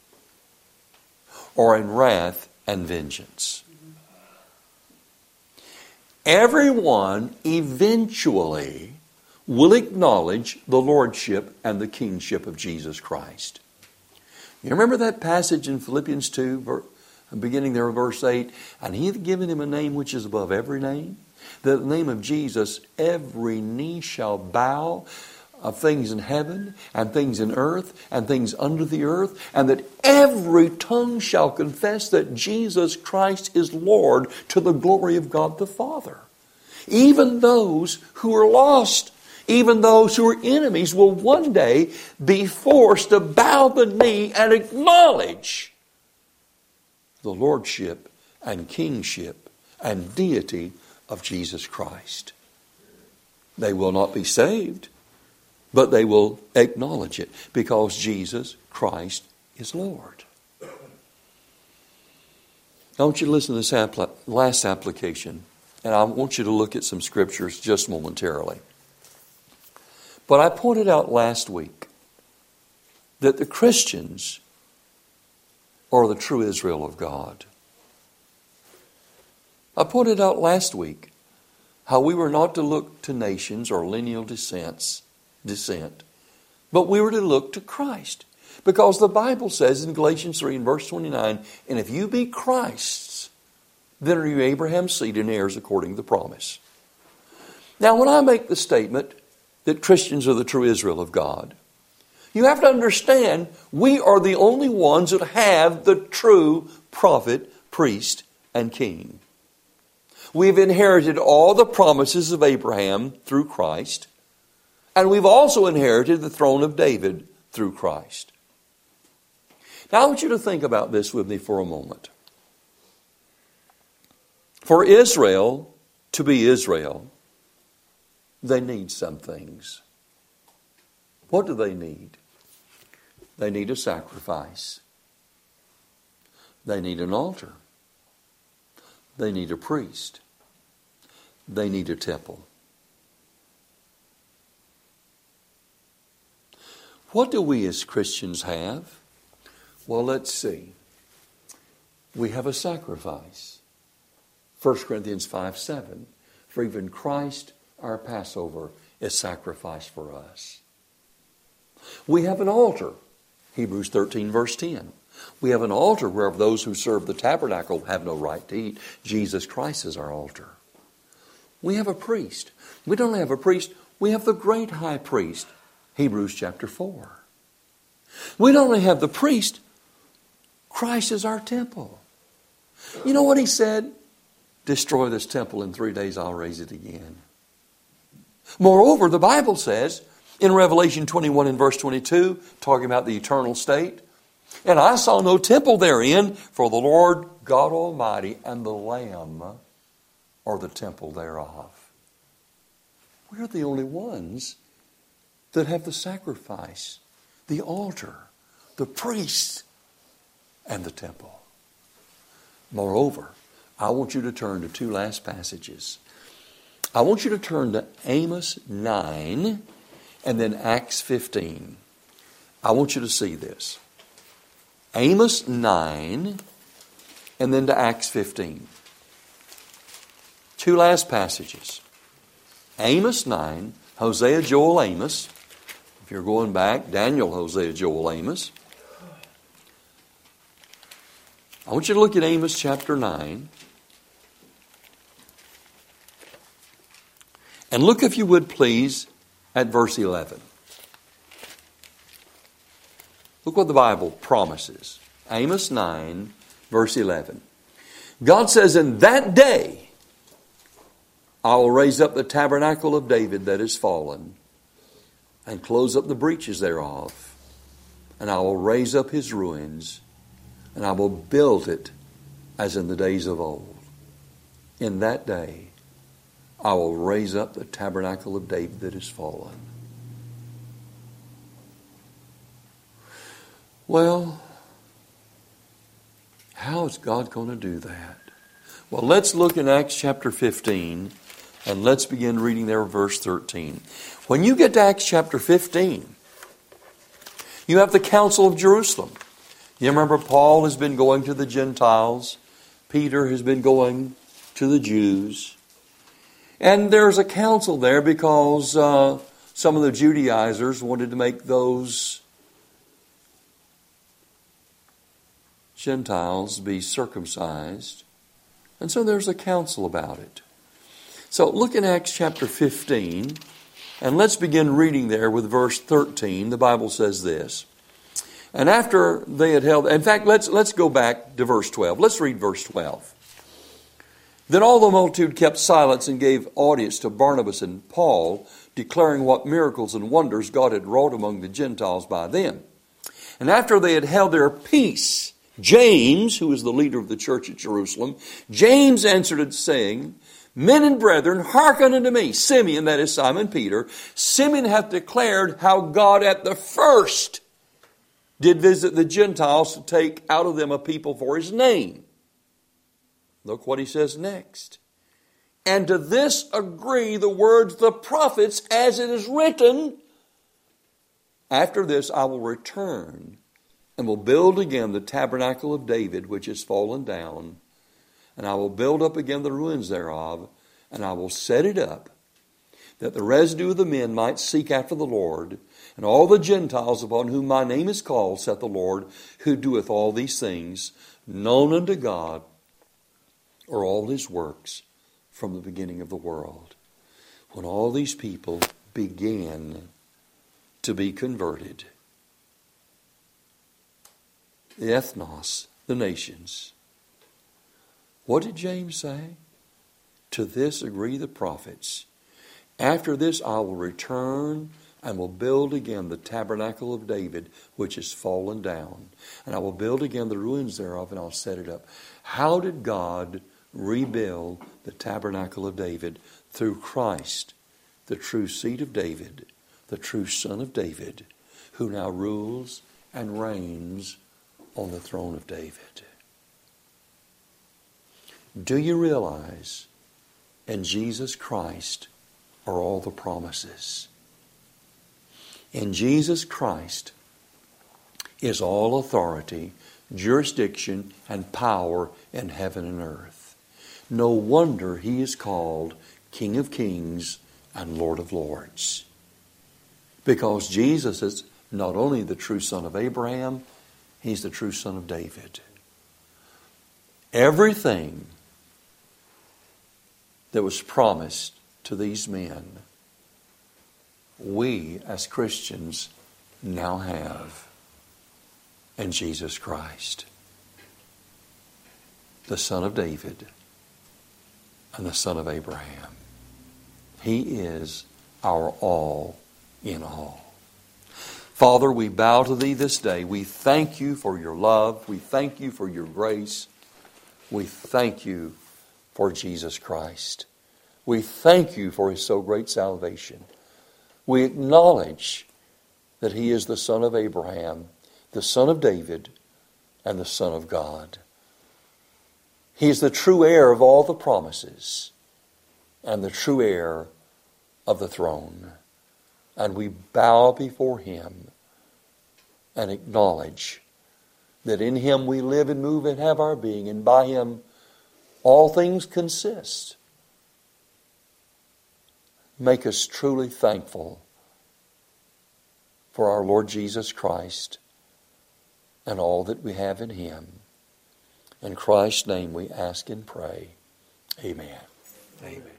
or in wrath and vengeance. Everyone eventually will acknowledge the lordship and the kingship of Jesus Christ. You remember that passage in Philippians 2, beginning there in verse 8? And He hath given Him a name which is above every name, that in the name of Jesus every knee shall bow, of things in heaven and things in earth and things under the earth, and that every tongue shall confess that Jesus Christ is Lord, to the glory of God the Father. Even those who are lost, even those who are enemies, will one day be forced to bow the knee and acknowledge the lordship and kingship and deity of Jesus Christ. They will not be saved, but they will acknowledge it because Jesus Christ is Lord. I want you to listen to this last application, and I want you to look at some scriptures just momentarily. But I pointed out last week that the Christians are the true Israel of God. I pointed out last week how we were not to look to nations or lineal descent, but we were to look to Christ. Because the Bible says in Galatians 3 and verse 29, and if you be Christ's, then are you Abraham's seed and heirs according to the promise. Now when I make the statement that Christians are the true Israel of God, you have to understand we are the only ones that have the true prophet, priest, and king. We've inherited all the promises of Abraham through Christ. And we've also inherited the throne of David through Christ. Now I want you to think about this with me for a moment. For Israel to be Israel, they need some things. What do they need? They need a sacrifice. They need an altar. They need a priest. They need a temple. What do we as Christians have? Well, let's see. We have a sacrifice. 1 Corinthians 5:7. For even Christ, our Passover, is sacrificed for us. We have an altar. Hebrews 13 verse 10. We have an altar where those who serve the tabernacle have no right to eat. Jesus Christ is our altar. We have a priest. We don't have a priest. We have the great high priest. Hebrews chapter 4. We don't only have the priest. Christ is our temple. You know what he said? destroy this temple in 3 days, I'll raise it again. Moreover, the Bible says in Revelation 21 and verse 22, talking about the eternal state, and I saw no temple therein, for the Lord God Almighty and the Lamb are the temple thereof. We're the only ones that have the sacrifice, the altar, the priest, and the temple. Moreover, I want you to turn to two last passages. I want you to turn to Amos 9 and then Acts 15. I want you to see this. Amos 9 and then to Acts 15. Two last passages. Amos 9, Hosea, Joel, Amos. If you're going back, Daniel, Hosea, Joel, Amos. I want you to look at Amos chapter 9. And look, if you would please, at verse 11. Look what the Bible promises. Amos 9, verse 11. God says, in that day I will raise up the tabernacle of David that is fallen, and close up the breaches thereof, and I will raise up his ruins, and I will build it as in the days of old. In that day I will raise up the tabernacle of David that is fallen. Well, how is God going to do that? Well, let's look in Acts chapter 15 and let's begin reading there verse 13. When you get to Acts chapter 15, you have the Council of Jerusalem. You remember Paul has been going to the Gentiles. Peter has been going to the Jews. And there's a council there because some of the Judaizers wanted to make those Gentiles be circumcised. And so there's a council about it. So look in Acts chapter 15, and let's begin reading there with verse 13. The Bible says this. And after they had held, in fact, let's go back to verse 12. Let's read verse 12. Then all the multitude kept silence and gave audience to Barnabas and Paul, declaring what miracles and wonders God had wrought among the Gentiles by them. And after they had held their peace, James, who was the leader of the church at Jerusalem, James answered and saying, Men and brethren, hearken unto me. Simeon, that is Simon Peter, Simeon hath declared how God at the first did visit the Gentiles to take out of them a people for his name. Look what he says next. And to this agree the words of the prophets as it is written, After this I will return and will build again the tabernacle of David which is fallen down, and I will build up again the ruins thereof, and I will set it up, that the residue of the men might seek after the Lord, and all the Gentiles upon whom my name is called, saith the Lord, who doeth all these things, known unto God, are all his works from the beginning of the world. When all these people began to be converted, the ethnos, the nations, what did James say? To this agree the prophets. After this I will return and will build again the tabernacle of David, which is fallen down. And I will build again the ruins thereof, and I'll set it up. How did God rebuild the tabernacle of David? Through Christ, the true seed of David, the true son of David, who now rules and reigns on the throne of David. Do you realize in Jesus Christ are all the promises? In Jesus Christ is all authority, jurisdiction, and power in heaven and earth. No wonder he is called King of Kings and Lord of Lords. Because Jesus is not only the true son of Abraham, he's the true son of David. Everything that was promised to these men, we as Christians now have in Jesus Christ, the Son of David, and the son of Abraham. He is our all in all. Father, we bow to Thee this day. We thank You for Your love. We thank You for Your grace. We thank You for Jesus Christ. We thank You for His so great salvation. We acknowledge that He is the son of Abraham, the son of David, and the Son of God. He is the true heir of all the promises and the true heir of the throne. And we bow before Him and acknowledge that in Him we live and move and have our being, and by Him all things consist. Make us truly thankful for our Lord Jesus Christ and all that we have in Him. In Christ's name we ask and pray. Amen. Amen.